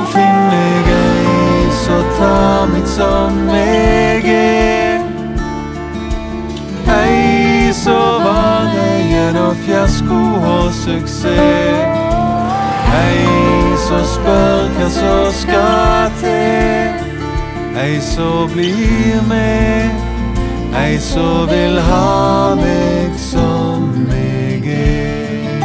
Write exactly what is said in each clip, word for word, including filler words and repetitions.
finner jeg, så ta meg som jeg er. Ei så varer gjennom fiasko og suksess. Ei så spør hva så skal til. Ei så blir med. Ei så vil ha meg som jeg er.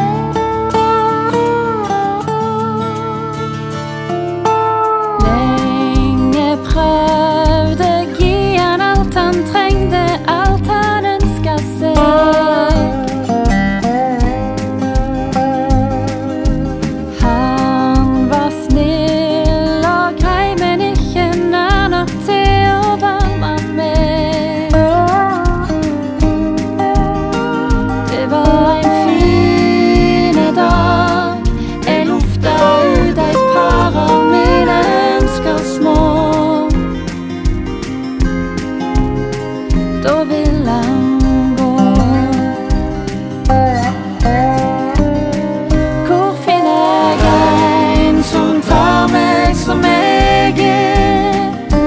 Lenge prøvde gi han alt han trengte, alt han ønsket seg. Han var snill og grei, men ikke nær nok til å varme meg. Det var en fin dag, jeg lufta ut et par av mine ønsker små. Da vil han gå. Hvor finner jeg en som tar meg som jeg er?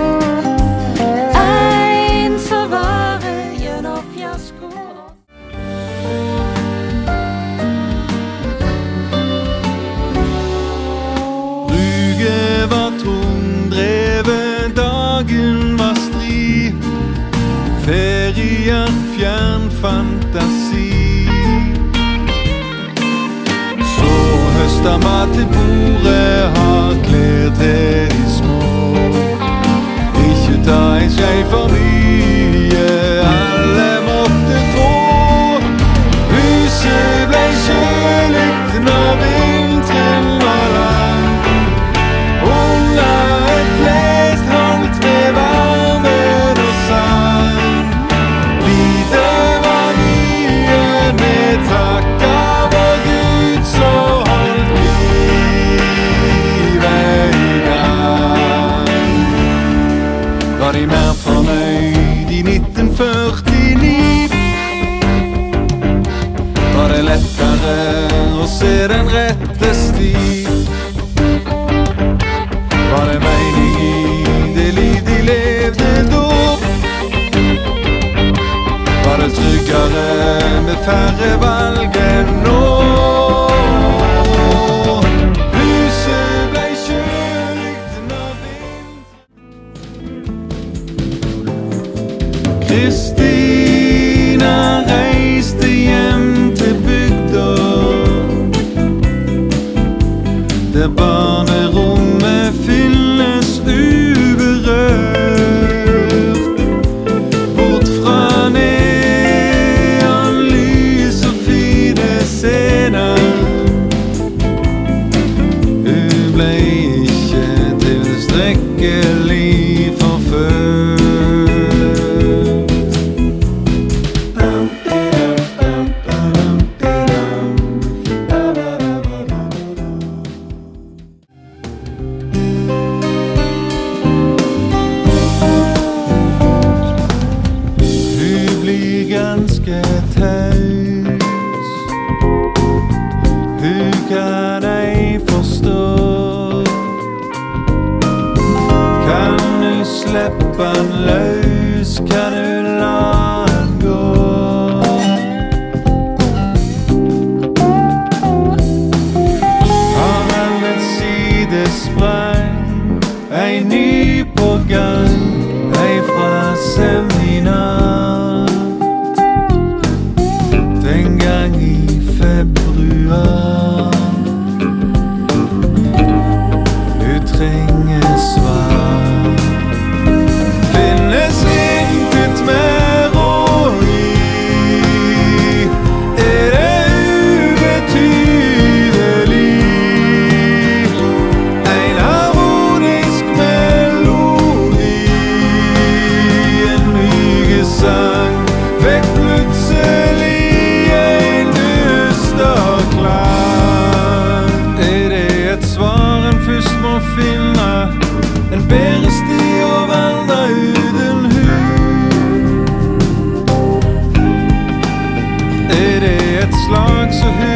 En som varer gjennom fiasko. Ruget var tungdrevet, dagen var stri. Ferier, fjern fantasi. Så høsta mat til bordet, har klær til de små. Ikke ta en skei for mye, alle måtte få. Huset ble kjøligt når vinteren var lang. Under et blest holdt med varmen og sang. Lite var nye med takk av vår Gud, så holdt livet i gang. Var de mer fornøyd i nitten førtini? Var det lettere å se den rette sti? Var det mening i det liv de levde da? Var det tryggere med færre valg enn nå? Huset ble kjøligt når vinteren. Kristina reiste hjem til bygda, der barnerommet fylles uberørt. Bort fra neon, lys og fine scener. Hun ble ikke tilstrekkelig forført. Hun blir ganske taus. Hun kan ei forstå. Kan hun slippe han løs? Kan hun la han gå? Har han et sidesprang, ei ny på gang, ei fra seminar. Den gang i februar. Hun trenger svar. Finnes intet mer å gi. Er det ubetydelig? En harmonisk melodi, en mygesang, vekk plutselig en dyster klang. Er det et svar en først må finne, en bedre sti å vandre uten hun? Er det et slag så høyt